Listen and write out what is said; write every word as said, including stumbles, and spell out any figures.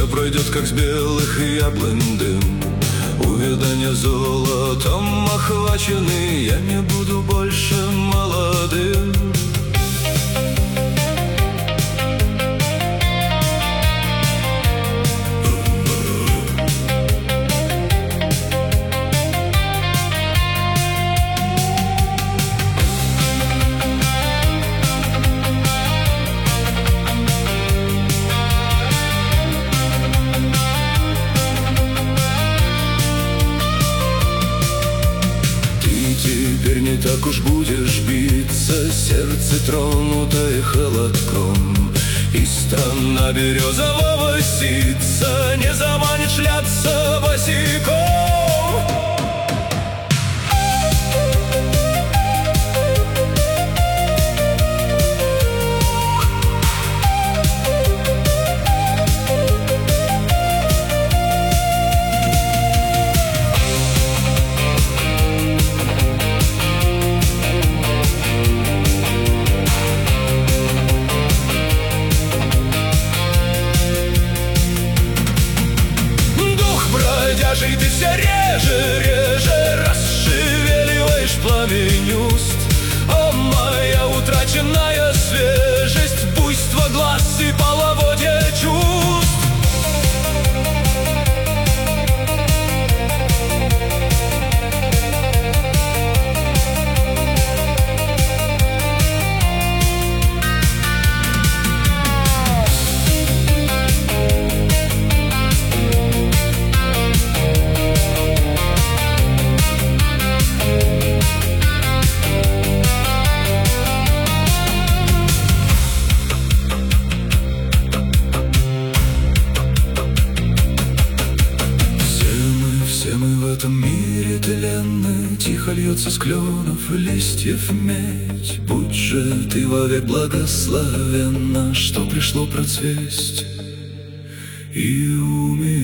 пройдет, как с белых яблонь дым. Увядания золотом охвачены, я не буду больше молодым. Теперь не так уж будешь биться, сердце тронутое холодком, и страна березового ситца не заманит шляться босиком. Бродяжий ты все реже, реже расшевеливаешь пламень уст. О, моя утраченная свежесть, буйство глаз и половодье чувств. Все мы в этом мире тленны, тихо льется с кленов листьев медь. Будь же ты вовек благословенна, что пришло процвесть и умереть.